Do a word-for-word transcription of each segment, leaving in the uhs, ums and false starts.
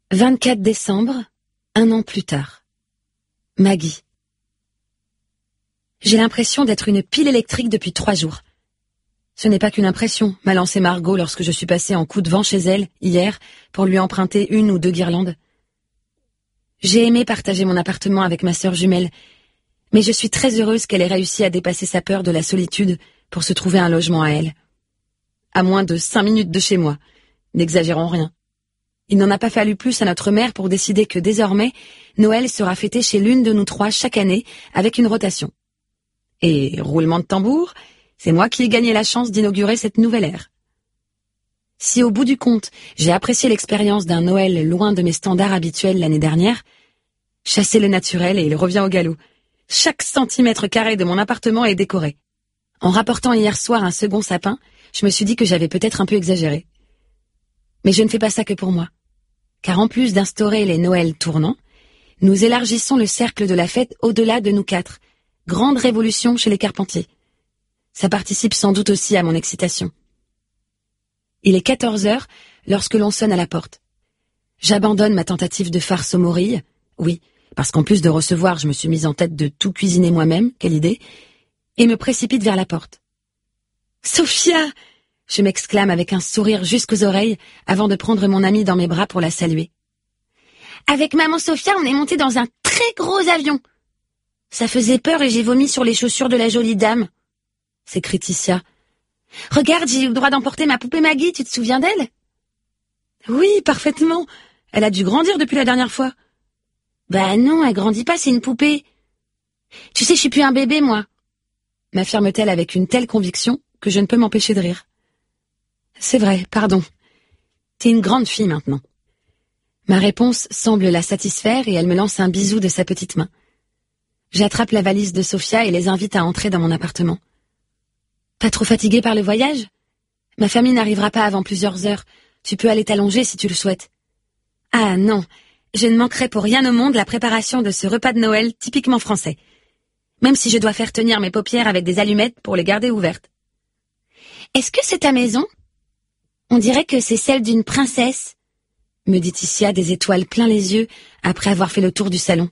vingt-quatre décembre, un an plus tard. Maggie. J'ai l'impression d'être une pile électrique depuis trois jours. Ce n'est pas qu'une impression, m'a lancé Margot lorsque je suis passée en coup de vent chez elle, hier, pour lui emprunter une ou deux guirlandes. J'ai aimé partager mon appartement avec ma sœur jumelle, mais je suis très heureuse qu'elle ait réussi à dépasser sa peur de la solitude pour se trouver un logement à elle. À moins de cinq minutes de chez moi, n'exagérons rien. Il n'en a pas fallu plus à notre mère pour décider que désormais, Noël sera fêté chez l'une de nous trois chaque année avec une rotation. Et, roulement de tambour, c'est moi qui ai gagné la chance d'inaugurer cette nouvelle ère. Si au bout du compte, j'ai apprécié l'expérience d'un Noël loin de mes standards habituels l'année dernière, chassez le naturel et il revient au galop. Chaque centimètre carré de mon appartement est décoré. En rapportant hier soir un second sapin, je me suis dit que j'avais peut-être un peu exagéré. Mais je ne fais pas ça que pour moi. Car en plus d'instaurer les Noëls tournants, nous élargissons le cercle de la fête au-delà de nous quatre. Grande révolution chez les Carpentiers. Ça participe sans doute aussi à mon excitation. Il est quatorze heures lorsque l'on sonne à la porte. J'abandonne ma tentative de farce aux morilles. Oui, parce qu'en plus de recevoir, je me suis mise en tête de tout cuisiner moi-même, quelle idée, et me précipite vers la porte. « Sophia !» je m'exclame avec un sourire jusqu'aux oreilles avant de prendre mon amie dans mes bras pour la saluer. « Avec maman Sophia, on est monté dans un très gros avion. Ça faisait peur et j'ai vomi sur les chaussures de la jolie dame. » s'écrie Ticia. « Regarde, j'ai eu le droit d'emporter ma poupée Maggie, tu te souviens d'elle ?»« Oui, parfaitement. Elle a dû grandir depuis la dernière fois. »« Bah non, elle grandit pas, c'est une poupée. »« Tu sais, je suis plus un bébé, moi. » m'affirme-t-elle avec une telle conviction que je ne peux m'empêcher de rire. « C'est vrai, pardon. T'es une grande fille maintenant. » Ma réponse semble la satisfaire et elle me lance un bisou de sa petite main. J'attrape la valise de Sophia et les invite à entrer dans mon appartement. Pas trop fatiguée par le voyage ? Ma famille n'arrivera pas avant plusieurs heures. Tu peux aller t'allonger si tu le souhaites. Ah non, je ne manquerai pour rien au monde la préparation de ce repas de Noël typiquement français. Même si je dois faire tenir mes paupières avec des allumettes pour les garder ouvertes. Est-ce que c'est ta maison ? On dirait que c'est celle d'une princesse, me dit Ticia des étoiles plein les yeux après avoir fait le tour du salon.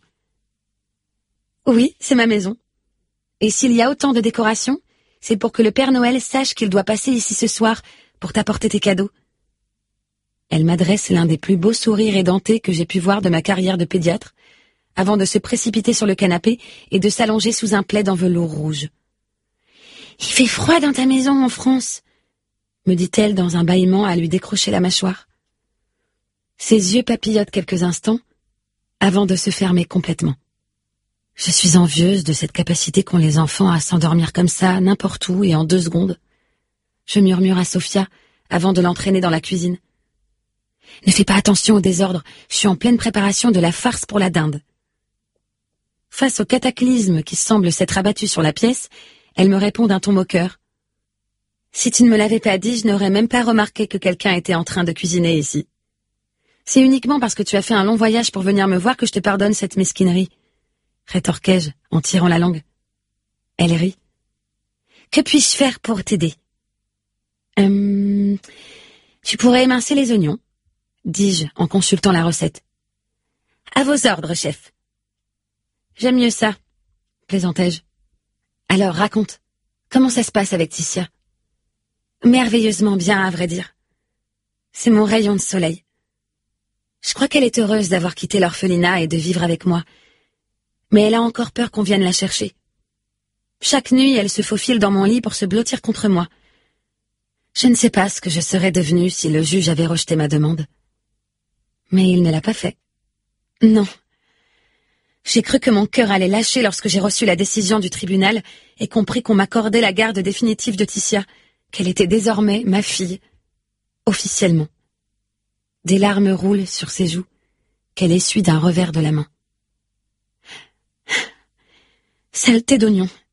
Oui, c'est ma maison. Et s'il y a autant de décorations, c'est pour que le Père Noël sache qu'il doit passer ici ce soir pour t'apporter tes cadeaux. Elle m'adresse l'un des plus beaux sourires édentés que j'ai pu voir de ma carrière de pédiatre, avant de se précipiter sur le canapé et de s'allonger sous un plaid en velours rouge. « Il fait froid dans ta maison en France !» me dit-elle dans un bâillement à lui décrocher la mâchoire. Ses yeux papillotent quelques instants, avant de se fermer complètement. Je suis envieuse de cette capacité qu'ont les enfants à s'endormir comme ça, n'importe où et en deux secondes. Je murmure à Sophia avant de l'entraîner dans la cuisine. Ne fais pas attention au désordre, je suis en pleine préparation de la farce pour la dinde. Face au cataclysme qui semble s'être abattu sur la pièce, elle me répond d'un ton moqueur. Si tu ne me l'avais pas dit, je n'aurais même pas remarqué que quelqu'un était en train de cuisiner ici. C'est uniquement parce que tu as fait un long voyage pour venir me voir que je te pardonne cette mesquinerie. Rétorquai-je en tirant la langue. Elle rit. Que puis-je faire pour t'aider ? Hum, tu pourrais émincer les oignons, dis-je en consultant la recette. À vos ordres, chef. J'aime mieux ça, plaisantai-je. Alors raconte, comment ça se passe avec Ticia ? Merveilleusement bien, à vrai dire. C'est mon rayon de soleil. Je crois qu'elle est heureuse d'avoir quitté l'orphelinat et de vivre avec moi. Mais elle a encore peur qu'on vienne la chercher. Chaque nuit, elle se faufile dans mon lit pour se blottir contre moi. Je ne sais pas ce que je serais devenue si le juge avait rejeté ma demande. Mais il ne l'a pas fait. Non. J'ai cru que mon cœur allait lâcher lorsque j'ai reçu la décision du tribunal et compris qu'on m'accordait la garde définitive de Ticia, qu'elle était désormais ma fille, officiellement. Des larmes roulent sur ses joues, qu'elle essuie d'un revers de la main. Saleté d'oignon,